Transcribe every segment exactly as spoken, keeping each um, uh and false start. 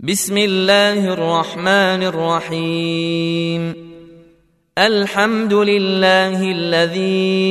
بسم الله الرحمن الرحيم. الحمد لله الذي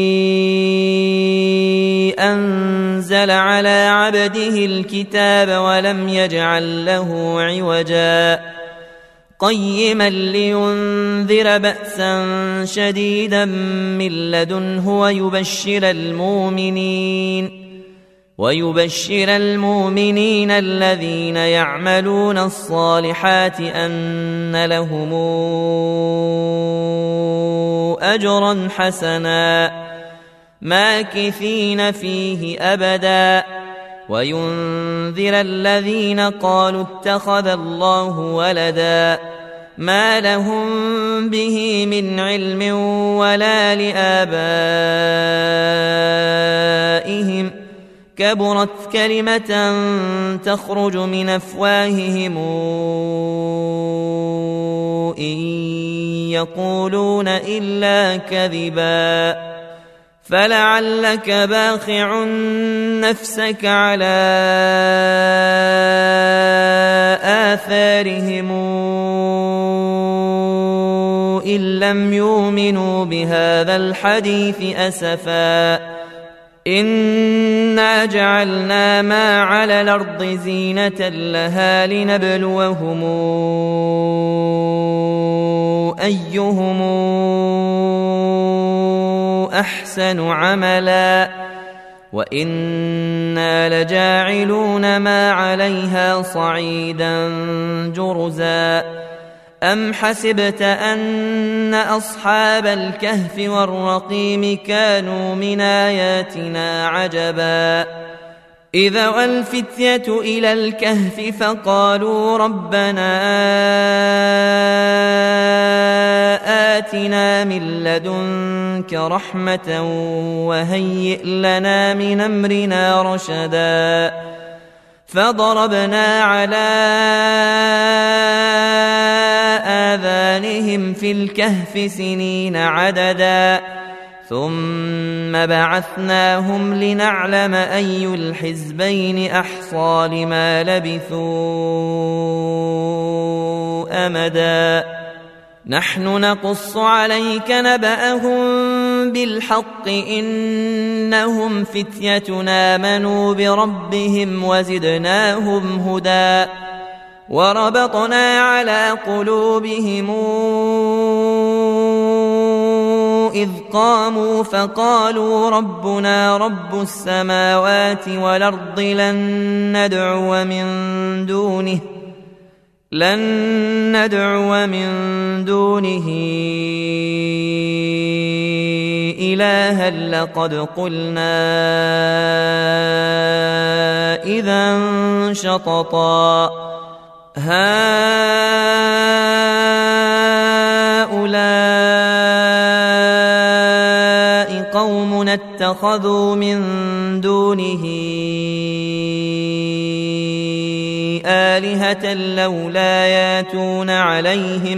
أنزل على عبده الكتاب ولم يجعل له عوجا قيما لينذر بأسا شديدا من لدنه ويبشر المؤمنين ويبشر المؤمنين الذين يعملون الصالحات أن لهم أجرا حسنا ماكثين فيه أبدا وينذر الذين قالوا اتخذ الله ولدا ما لهم به من علم ولا لآبائهم كبرت كلمة تخرج من أفواههم إن يقولون إلا كذبا فلعلك باخع نفسك على آثارهم إن لم يؤمنوا بهذا الحديث أسفا إنا جعلنا ما على الأرض زينة لها لنبلوهم أيهم أحسن عملا وإنا لجاعلون ما عليها صعيدا جرزا أم حسبت أن أصحاب الكهف والرقيم كانوا من آياتنا عجبا إذا والفتية إلى الكهف فقالوا ربنا آتنا من لدنك رحمة وهيئ لنا من أمرنا رشدا فضربنا على آذانهم في الكهف سنين عددا ثم بعثناهم لنعلم أي الحزبين أحصى لما لبثوا أمدا نحن نقص عليك نبأهم بالحق إنهم فتية آمنوا بربهم وزدناهم هدى وربطنا على قلوبهم إذ قاموا فقالوا ربنا رب السماوات والأرض لن ندعو من دونه لن ندعو من دونه إلها لقد قلنا إذا شططا هؤلاء قوم اتخذوا من دونه آلهة لولا ياتون عليهم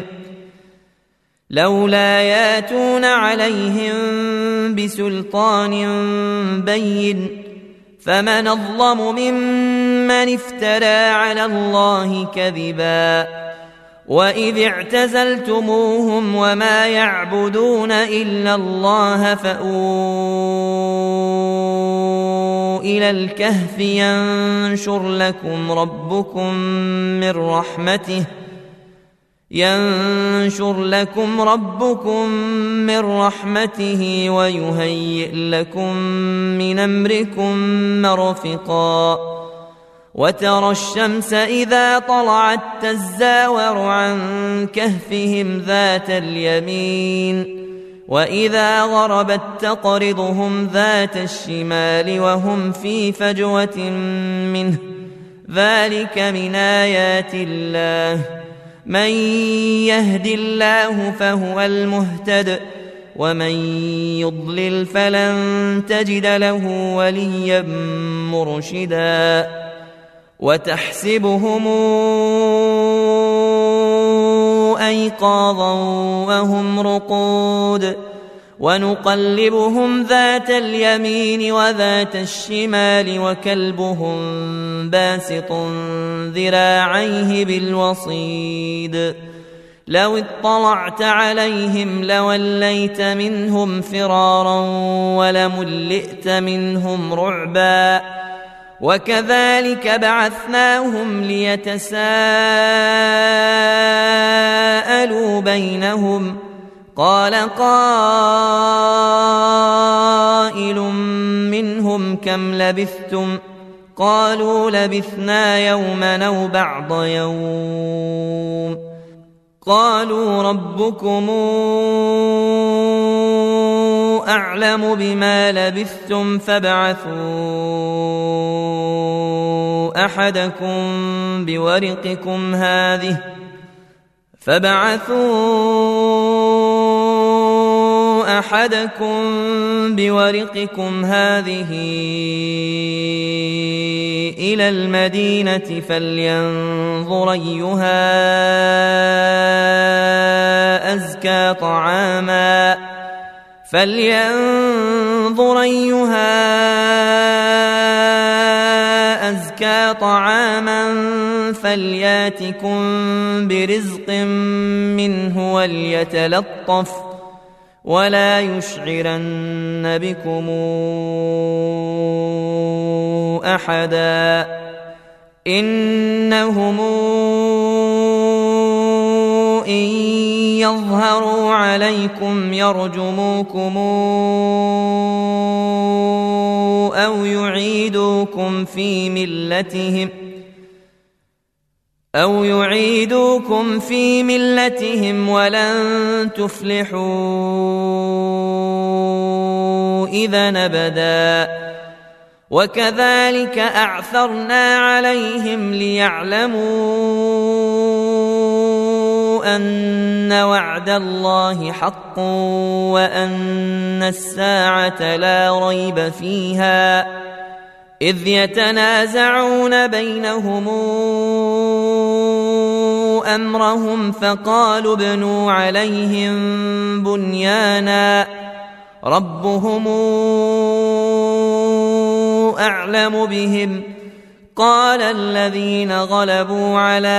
لولا ياتون عليهم بسلطان بين فمن أظلم ممن افترى على الله كذبا وإذ اعتزلتموهم وما يعبدون إلا الله فأووا إلى الكهف ينشر لكم ربكم من رحمته ينشر لكم ربكم من رحمته ويهيئ لكم من أمركم مرفقا وترى الشمس إذا طلعت تزاور عن كهفهم ذات اليمين وإذا غربت تقرضهم ذات الشمال وهم في فجوة منه ذلك من آيات الله من يهد الله فهو المهتد ومن يضلل فلن تجد له وليا مرشدا وتحسبهم أيقاظا وهم رقود ونقلبهم ذات اليمين وذات الشمال وكلبهم باسط ذراعيه بالوصيد لو اطلعت عليهم لوليت منهم فرارا ولملئت منهم رعبا وكذلك بعثناهم ليتساءلوا بينهم قال قائل منهم كم لبثتم قالوا لبثنا يوما أو بعض يوم قالوا ربكم أعلم بما لبثتم فابعثوا أحدكم بورقكم هذه فابعثوا أحدكم بورقكم هذه إلى المدينة فلينظر أيها أزكى طعاما فلينظر أيها أزكى طعاما فلياتكم برزق منه وليتلطف ولا يشعرن بكم أحدا إنهم إن يظهروا عليكم يرجموكم أو يعيدوكم في ملتهم أو يعيدوكم في ملتهم ولن تفلحوا إذا أبدا وكذلك أعثرنا عليهم ليعلموا أن وعد الله حق وأن الساعة لا ريب فيها إذ يتنازعون بينهم أمرهم فقالوا ابنوا عليهم بنيانا ربهم أعلم بهم قال الذين غلبوا على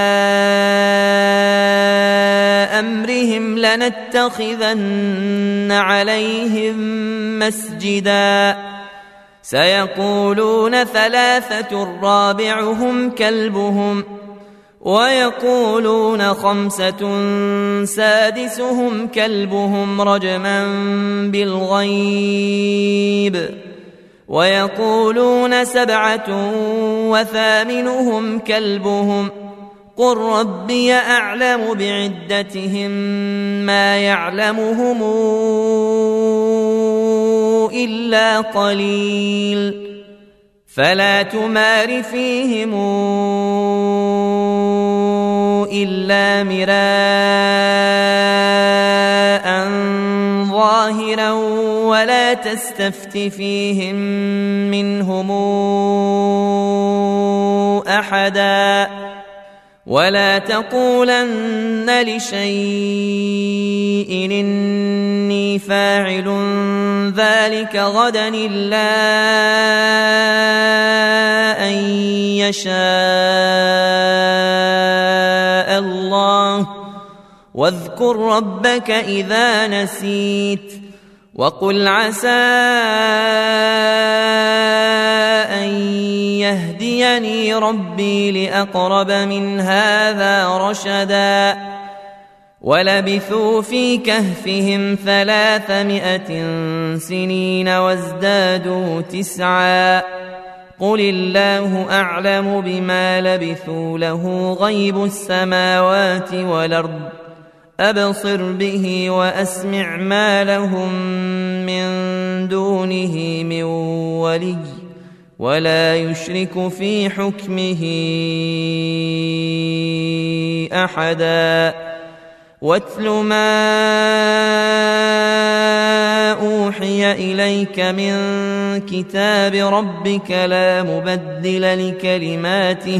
أمرهم لنتخذن عليهم مسجدا سيقولون ثلاثة رابعهم كلبهم ويقولون خمسة سادسهم كلبهم رجما بالغيب ويقولون سبعة وثامنهم كلبهم قل ربي أعلم بعدتهم ما يعلمهم إلا قليل فلا تمار فيهم إلا مراء ظاهرا ولا تستفت فيهم منهم أحدا ولا تقولن لشيء إني فاعل ذلك غدا إلا أن يشاء الله واذكر ربك إذا نسيت وقل عسى أن يهديني ربي لأقرب من هذا رشدا ولبثوا في كهفهم ثلاثمائة سنين وازدادوا تسعا قل الله أعلم بما لبثوا له غيب السماوات والأرض أبصر به وأسمع ما لهم من دونه من ولي ولا يشرك في حكمه أحدا واتل ما أوحي إليك من كتاب ربك لا مبدل لكلماته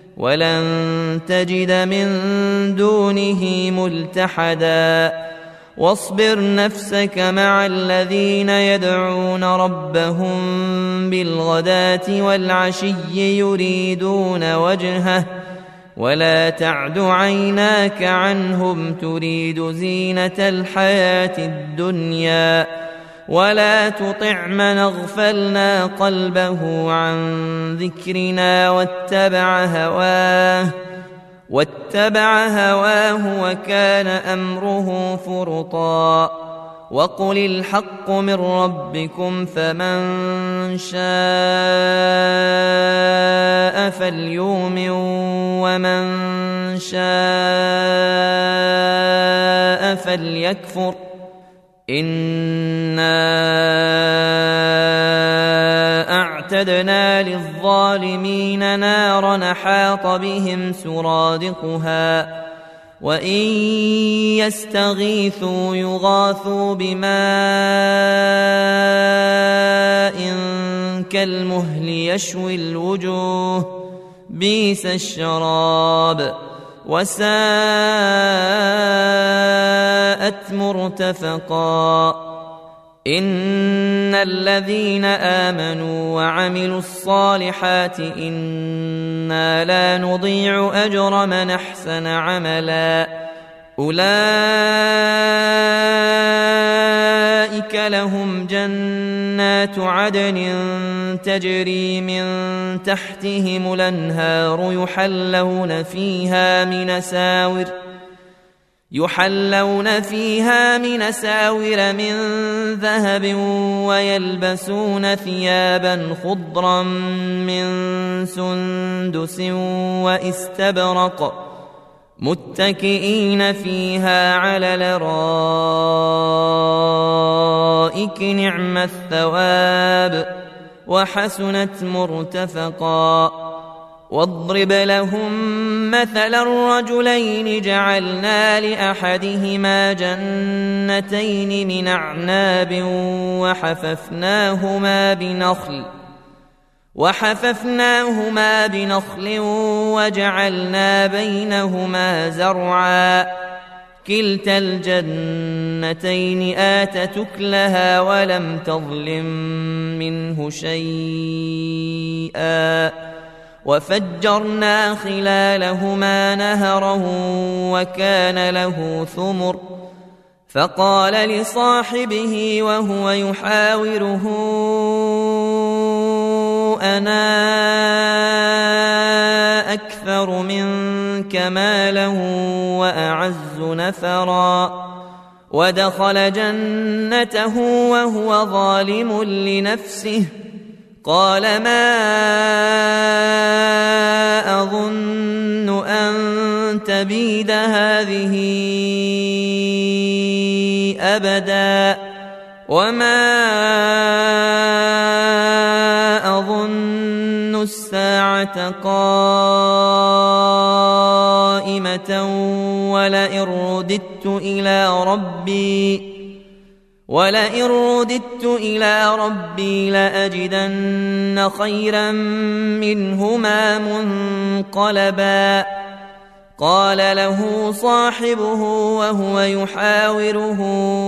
ولن تجد من دونه ملتحدا واصبر نفسك مع الذين يدعون ربهم بالغداة والعشي يريدون وجهه ولا تعد عيناك عنهم تريد زينة الحياة الدنيا ولا تطع من اغفلنا قلبه عن ذكرنا واتبع هواه واتبع هواه وكان أمره فرطا وقل الحق من ربكم فمن شاء فليؤمن ومن شاء فليكفر إنا أعتدنا للظالمين نارا أحاط بهم سرادقها وإن يستغيثوا يغاثوا بماء كالمهل يشوي الوجوه بئس الشراب وساءت مرتفقا إن الذين آمنوا وعملوا الصالحات إنا لا نضيع أجر من أحسن عملا أولئك لهم جنات عدن تجري من تحتهم الأنهار يحلون فيها من ساور يحلون فيها من ساور من ذهب ويلبسون ثيابا خضرا من سندس واستبرق متكئين فيها على الأرائك نعم الثواب وحسنت مرتفقا واضرب لهم مثل الرجلين جعلنا لأحدهما جنتين من أعناب وحففناهما بنخل وحففناهما بنخل وجعلنا بينهما زرعا كلتا الجنتين آتت أكلها ولم تظلم منه شيئا وفجرنا خلالهما نهرا وكان له ثمر فقال لصاحبه وهو يحاوره أنا أكثر منك مالا وأعز نفرا ودخل جنته وهو ظالم لنفسه قال ما أظن أن تبيد هذه أبدا وما أظن الساعة قائمة ولئن رددت إلى ربي ولئن رددت إلى ربي لأجدن خيرا منهما منقلبا قال له صاحبه وهو يحاوره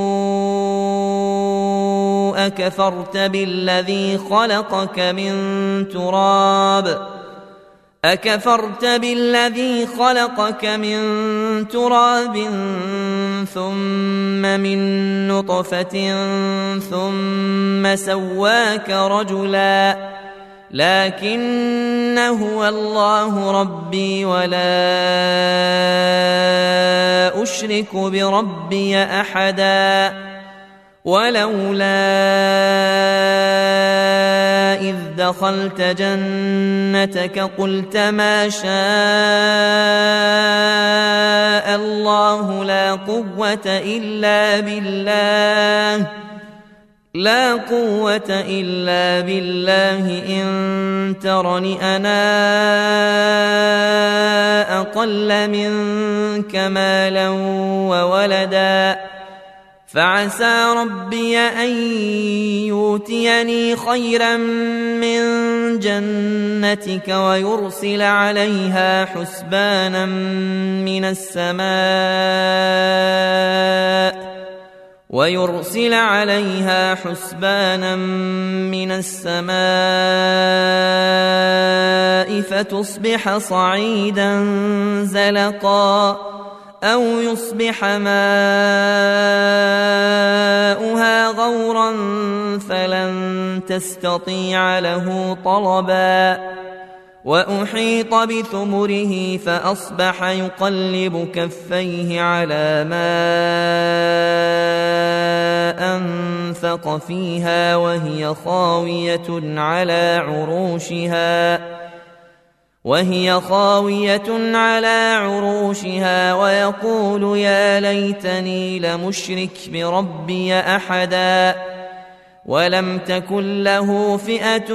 أكفرت بالذي خلقك من تراب أكفرت بالذي خلقك من تراب ثم من نطفة ثم سواك رجلا لكن هو الله ربي ولا أشرك بربي أحدا ولولا إذ دخلت جنتك قلت ما شاء الله لا قوة إلا بالله لا قوة إلا بالله إن ترني أنا أقل منك مالا وولدا فعسى ربي أن يؤتيني خيرا من جنتك ويرسل عليها حسبانا من السماء ويرسل عليها حسبانا من السماء فتصبح صعيدا زلقا أو يصبح ماؤها غورا فلن تستطيع له طلبا وأحيط بثمره فأصبح يقلب كفيه على ما أنفق فيها وهي خاوية على عروشها وهي خاوية على عروشها ويقول يا ليتني لمشرك بربي أحدا ولم تكن له فئة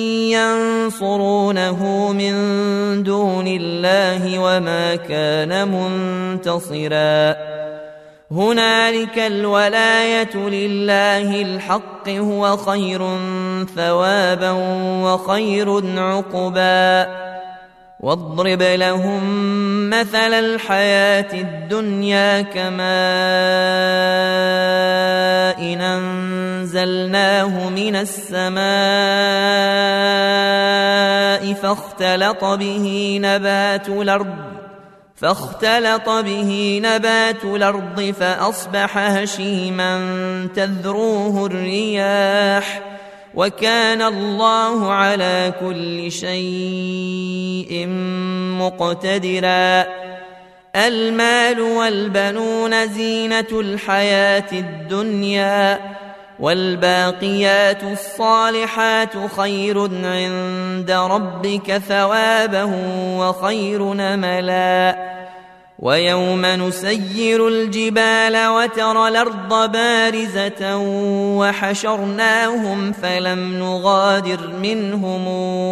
ينصرونه من دون الله وما كان منتصرا هنالك الولاية لله الحق هو خير ثوابا وخير عقبا واضرب لهم مثل الحياة الدنيا كماء إن أنزلناه من السماء فاختلط به نبات الأرض فاختلط به نبات الأرض فأصبح هشيما تذروه الرياح وكان الله على كل شيء مقتدرا المال والبنون زينة الحياة الدنيا والباقيات الصالحات خير عند ربك ثوابا وخير نملا ويوم نسير الجبال وترى الأرض بارزة وحشرناهم فلم نغادر منهم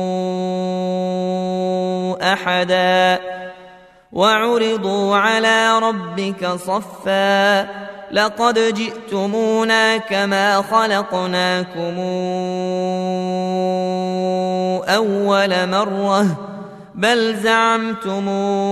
أحدا وعرضوا على ربك صفا لقد جئتمونا كما خلقناكم أول مرة بل زعمتم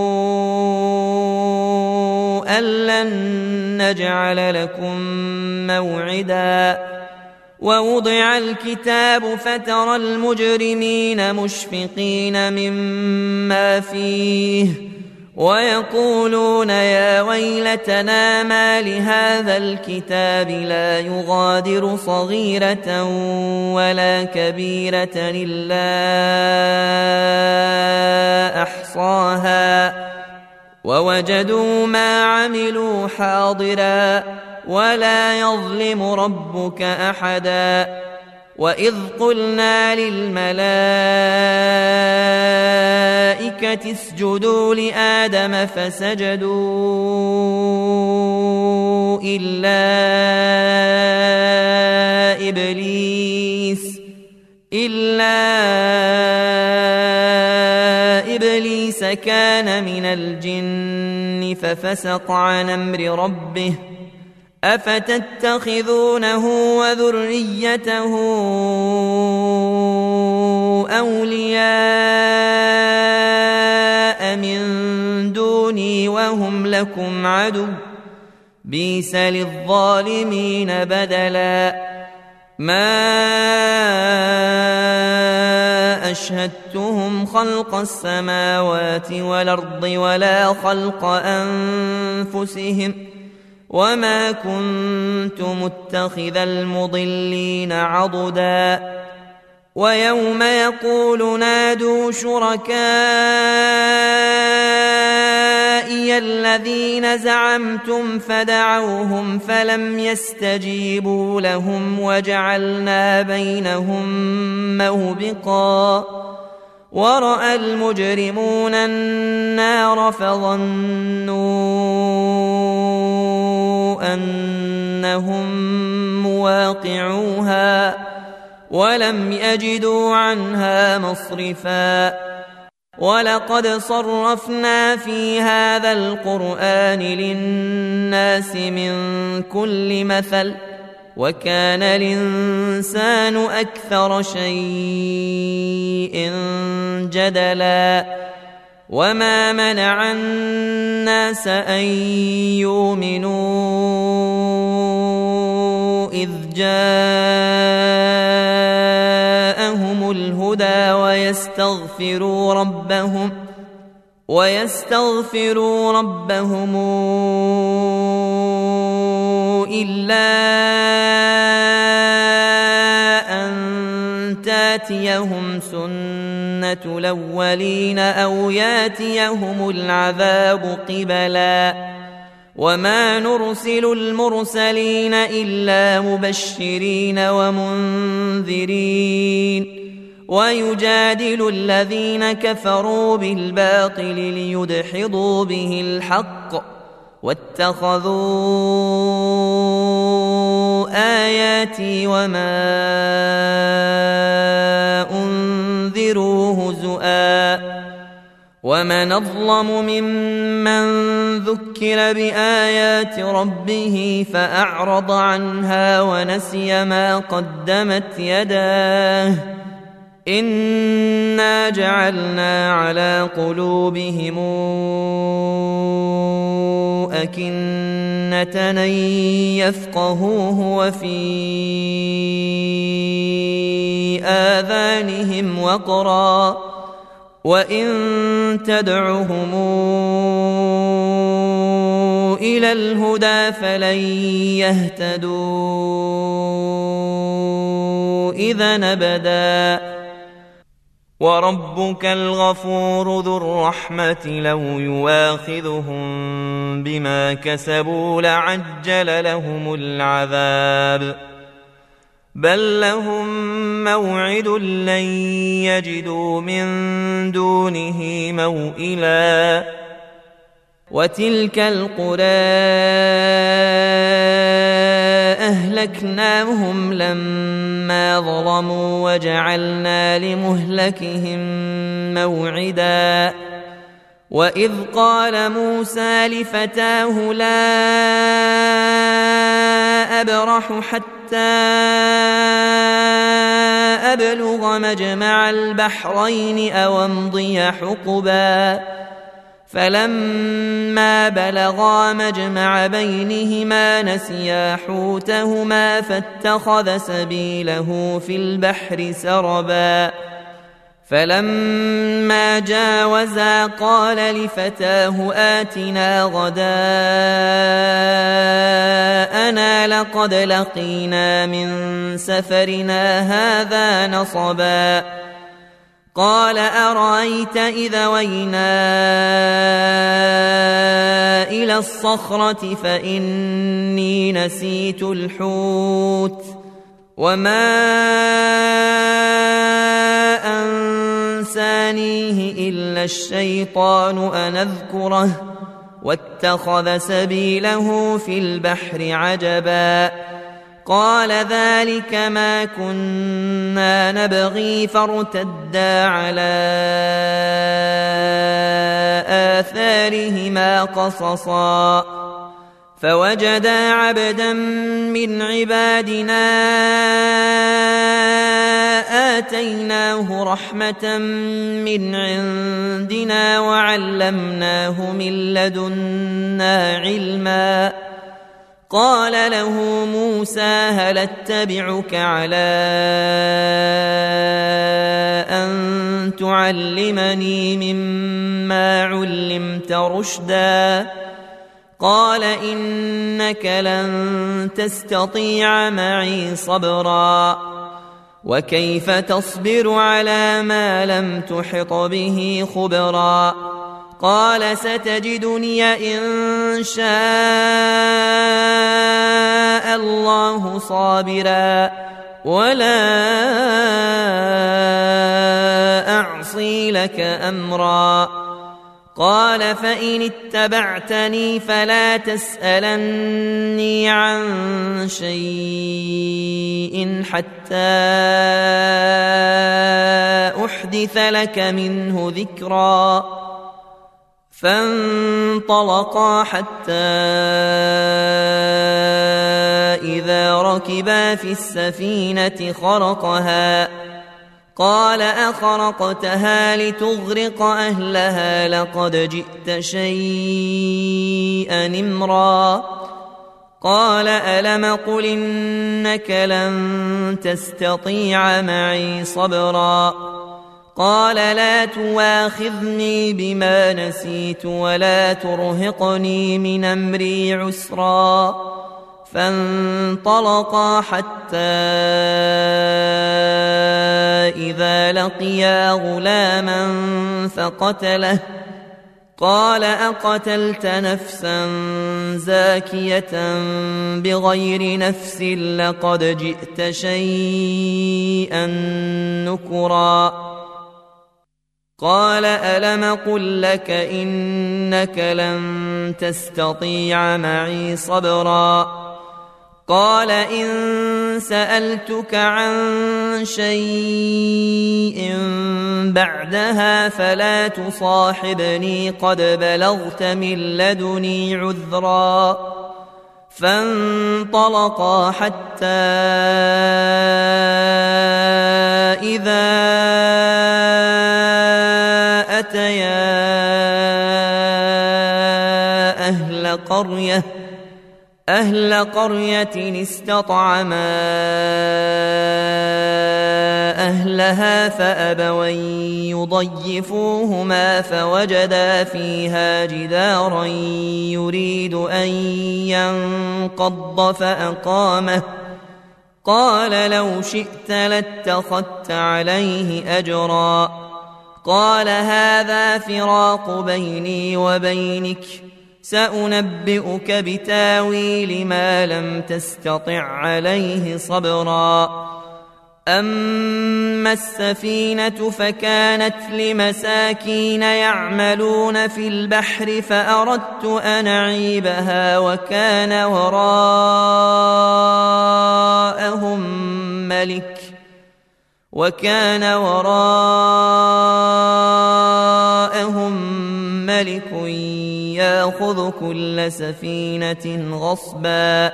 أن لن نجعل لكم موعدا ووضع الكتاب فترى المجرمين مشفقين مما فيه ويقولون يا ويلتنا ما لهذا الكتاب لا يغادر صغيرة ولا كبيرة إلا أحصاها ووجدوا ما عملوا حاضرا ولا يظلم ربك أحدا وإذ قلنا للملائكة اسجدوا لآدم فسجدوا إلا إبليس إلا إبليس كان من الجن ففسق عن أمر ربه أفتتخذونه وذريته أولياء من دوني وهم لكم عدو بئس للظالمين بدلا ما أشهدتهم خلق السماوات والأرض ولا خلق أنفسهم وما كنت متخذ المضلين عضدا ويوم يقول نادوا شركائي الذين زعمتم فدعوهم فلم يستجيبوا لهم وجعلنا بينهم موبقا ورأى المجرمون النار فظنوا أنهم مواقعوها ولم يجدوا عنها مصرفا ولقد صرفنا في هذا القرآن للناس من كل مثل وكان الإنسان أكثر شيء جدلا وما منع الناس أن يؤمنوا إذ جاءهم الهدى ويستغفروا ربهم ويستغفروا ربهم إلا أن تاتيهم سنة الأولين أو ياتيهم العذاب قبلا وما نرسل المرسلين إلا مبشرين ومنذرين ويجادل الذين كفروا بالباطل ليدحضوا به الحق واتخذوا آياتي وما أنذروا هزؤا ومن أظلم ممن ذكر بآيات ربه فأعرض عنها ونسي ما قدمت يداه إنا جعلنا على قلوبهم أكنة أن يفقهوه وفي آذانهم وقرا وإن تدعهم إلى الهدى فلن يهتدوا إذا أبدا وربك الغفور ذو الرحمة لو يواخذهم بما كسبوا لعجل لهم العذاب بل لهم موعد لن يجدوا من دونه موئلا وتلك القرى أهلكناهم لما ظلموا وجعلنا لمهلكهم موعدا وإذ قال موسى لفتاه لا أبرح حتى أبلغ مجمع البحرين أو أمضي حقبا فلما بلغا مجمع بينهما نسيا حوتهما فاتخذ سبيله في البحر سربا فلما جاوزا قال لفتاه آتنا غداءنا لقد لقينا من سفرنا هذا نصبا قال أرأيت إذا وينا إلى الصخرة فإني نسيت الحوت وما أنسانيه إلا الشيطان أن أذكره واتخذ سبيله في البحر عجبا قال ذلك ما كنا نبغي فارتدا على آثارهما قصصا فوجدا عبدا من عبادنا آتيناه رحمة من عندنا وعلمناه من لدنا علما قال له موسى هل اتبعك على أن تعلمني مما علمت رشدا قال إنك لن تستطيع معي صبرا وكيف تصبر على ما لم تحط به خبرا قال ستجدني إن شاء الله صابرا ولا أعصي لك أمرا قال فإن اتبعتني فلا تسألني عن شيء حتى أحدث لك منه ذكرا فانطلقا حتى إذا ركبا في السفينة خرقها قال أخرقتها لتغرق أهلها لقد جئت شيئا إمرا قال ألم قل إنك لن تستطيع معي صبرا قال لا تواخذني بما نسيت ولا ترهقني من أمري عسرا فانطلقا حتى إذا لقيا غلاما فقتله قال أقتلت نفسا زاكية بغير نفس لقد جئت شيئا نكرا قال ألم قل لك إنك لن تستطيع معي صبرا قال إن سألتك عن شيء بعدها فلا تصاحبني قد بلغت من لدني عذرا فانطلقا حتى إذا أتيا أهل قرية أهل قرية استطعما أهلها فأبوا يضيفوهما فوجدا فيها جدارا يريد أن ينقض فأقامه قال لو شئت لاتخذت عليه أجرا قال هذا فراق بيني وبينك سأنبئك بتاويل ما لم تستطع عليه صبرا أما السفينة فكانت لمساكين يعملون في البحر فأردت أن أعيبها وكان وراءهم ملك وكان وراءهم ملك يأخذ كل سفينة غصبا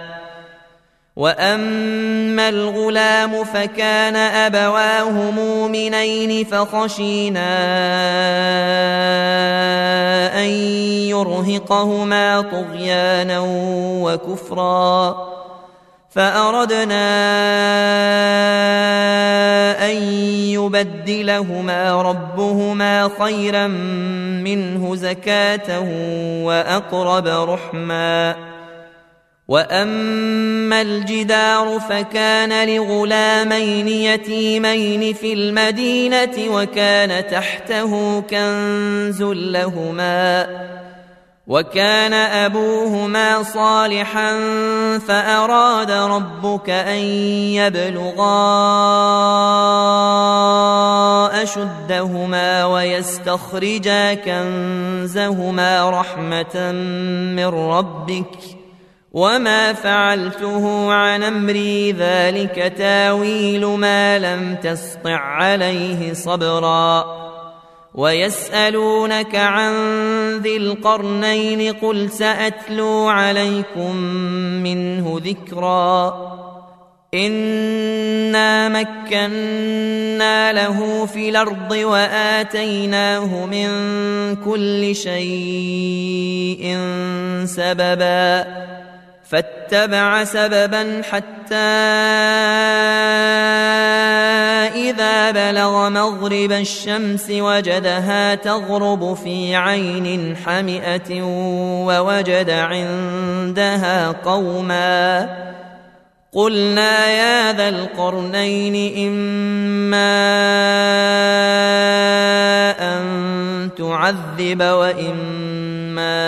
وأما الغلام فكان أبواه مؤمنين فخشينا أن يرهقهما طغيانا وكفرا فأردنا أن يبدلهما ربهما خيرا منه زكاة وأقرب رحما وأما الجدار فكان لغلامين يتيمين في المدينة وكان تحته كنز لهما وكان أبوهما صالحا فأراد ربك أن يبلغا أشدهما ويستخرجا كنزهما رحمة من ربك وما فعلته عن أمري ذلك تاويل ما لم تسطع عليه صبرا ويسألونك عن ذي القرنين قل سأتلو عليكم منه ذكرا إنا مكنا له في الأرض وآتيناه من كل شيء سببا فاتبع سببا حتى إذا بلغ مغرب الشمس وجدها تغرب في عين حمئة ووجد عندها قوما قلنا يا ذا القرنين إما أن تعذب وإما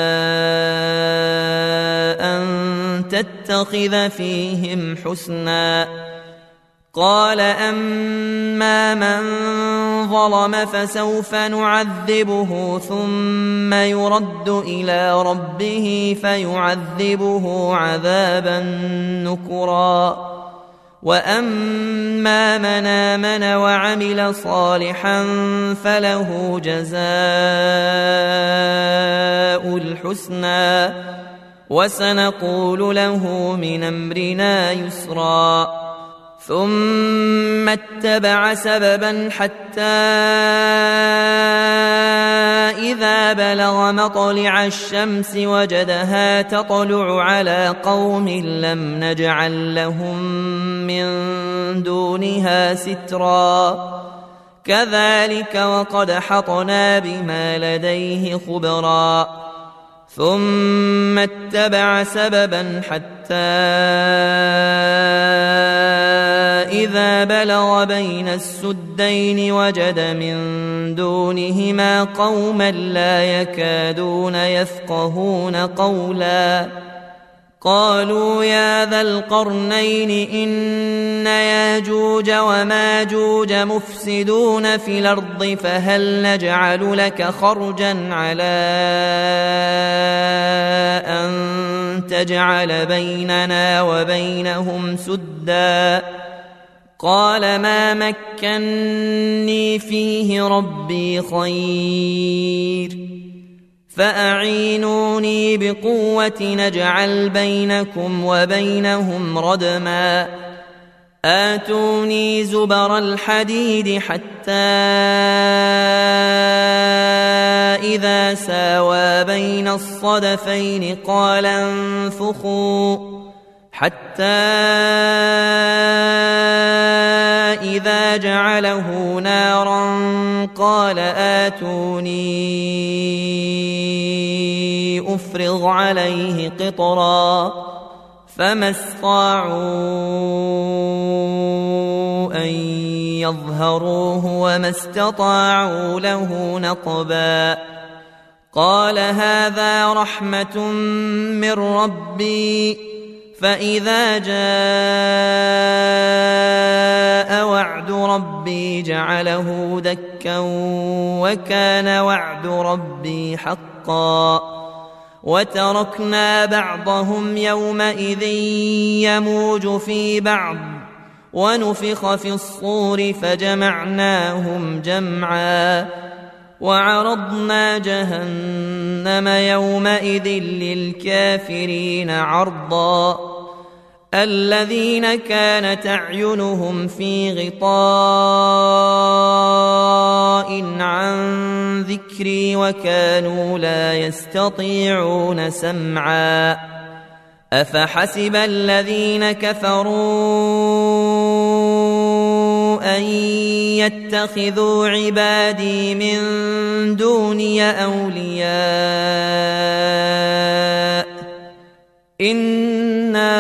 أن تتخذ فيهم حسنا قال أما من ظلم فسوف نعذبه ثم يرد إلى ربه فيعذبه عذابا نكرا وأما من آمن وعمل صالحا فله جزاء الحسنى وسنقول له من أمرنا يسرا ثم اتبع سببا حتى إذا بلغ مطلع الشمس وجدها تطلع على قوم لم نجعل لهم من دونها سترا كذلك وقد حطنا بما لديه خبرا ثم اتبع سببا حتى إذا بلغ بين السدين وجد من دونهما قوما لا يكادون يفقهون قولا قالوا يا ذا القرنين إن ياجوج وماجوج مفسدون في الأرض فهل نجعل لك خرجا على أن تجعل بيننا وبينهم سدا قال ما مكني فيه ربي خير فأعينوني بقوة نجعل بينكم وبينهم ردما آتوني زبر الحديد حتى إذا ساوى بين الصدفين قال انفخوا حتى إذا جعله نارا قال آتوني أفرغ عليه قطرا فما استطاعوا أن يظهروه وما استطاعوا له نقبا قال هذا رحمة من ربي فإذا جاء وعد ربي جعله دكا وكان وعد ربي حقا وتركنا بعضهم يومئذ يموج في بعض ونفخ في الصور فجمعناهم جمعا وعرضنا جهنم يومئذ للكافرين عرضا الذين كانت أعينهم في غطاء عن ذكري وكانوا لا يستطيعون سمعا أفحسب الذين كفروا أن يتخذوا عبادي من دوني أولياء إنا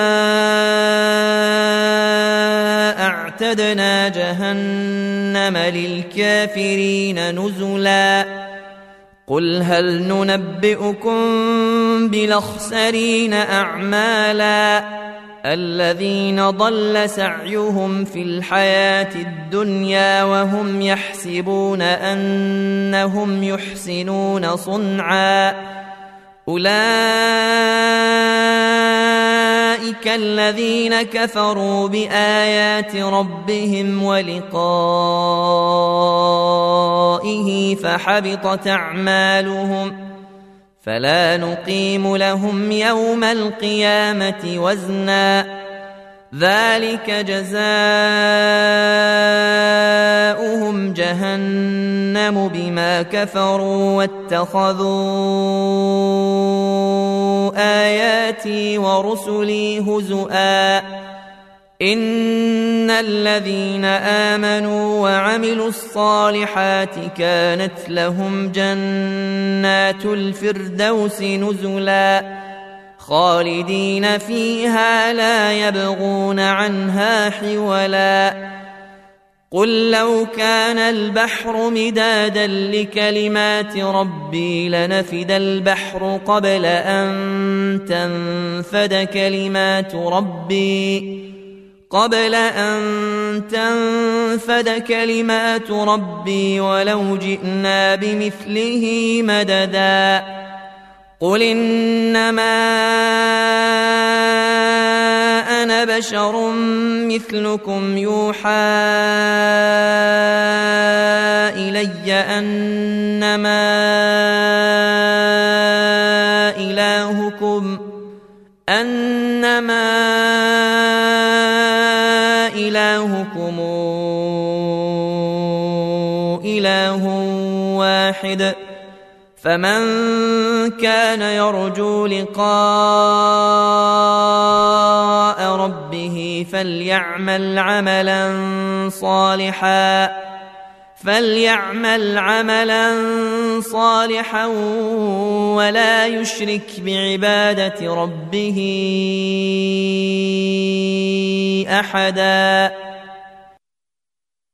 أعتدنا جهنم للكافرين نزلا قل هل ننبئكم بالأخسرين أعمالا الذين ضل سعيهم في الحياة الدنيا وهم يحسبون أنهم يحسنون صنعا أولئك الذين كفروا بآيات ربهم ولقائه فحبطت أعمالهم فلا نقيم لهم يوم القيامة وزنا ذلك جزاؤهم جهنم بما كفروا واتخذوا آياتي ورسلي هزؤا إن الذين آمنوا وعملوا الصالحات كانت لهم جنات الفردوس نزلا خالدين فيها لا يبغون عنها حولا قل لو كان البحر مدادا لكلمات ربي لنفد البحر قبل أن تنفد كلمات ربي قبل أن تنفد كلمات ربي ولو جئنا بمثله مددا قل إنما أنا بشر مثلكم يوحى إلي أنما إلهكم أنما إلهكم إله واحد فمن كان يرجو لقاء ربه فليعمل عملا صالحا فليعمل عملا صالحا ولا يشرك بعبادة ربه أحدا.